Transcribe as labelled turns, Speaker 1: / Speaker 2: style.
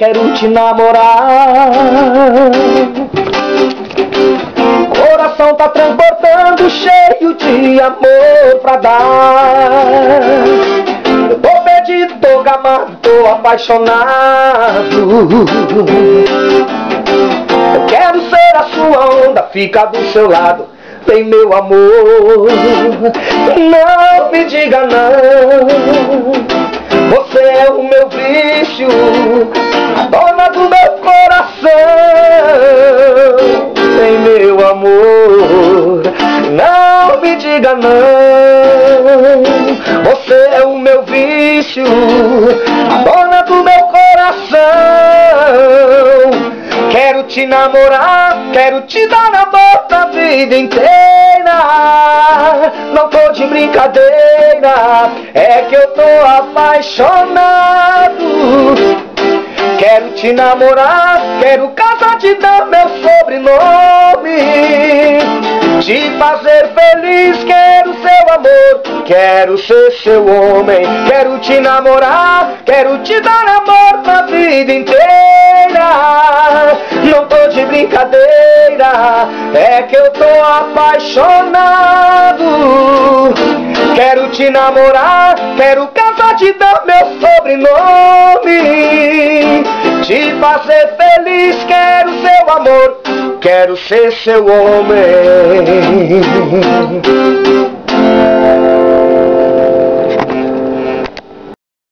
Speaker 1: quero te namorar. Coração tá transportando, cheio de amor pra dar. Eu tô perdido, tô gamado, tô apaixonado. Eu quero ser a sua onda, ficar do seu lado, bem meu amor. Não me diga não, você é o meu vício, a dona do meu coração, bem meu amor. Não me diga não, você é o meu vício, a dona do meu coração. Quero te namorar, quero te dar amor a vida inteira. Não tô de brincadeira, é que eu tô apaixonado. Quero te namorar, quero casar, te dar meu sobrenome, te fazer feliz, quero seu amor, quero ser seu homem. Quero te namorar, quero te dar amor pra vida inteira. Não tô de brincadeira, é que eu tô apaixonado. Quero te namorar, quero casar, te dar meu sobrenome, te fazer feliz, quero seu amor, quero ser seu homem.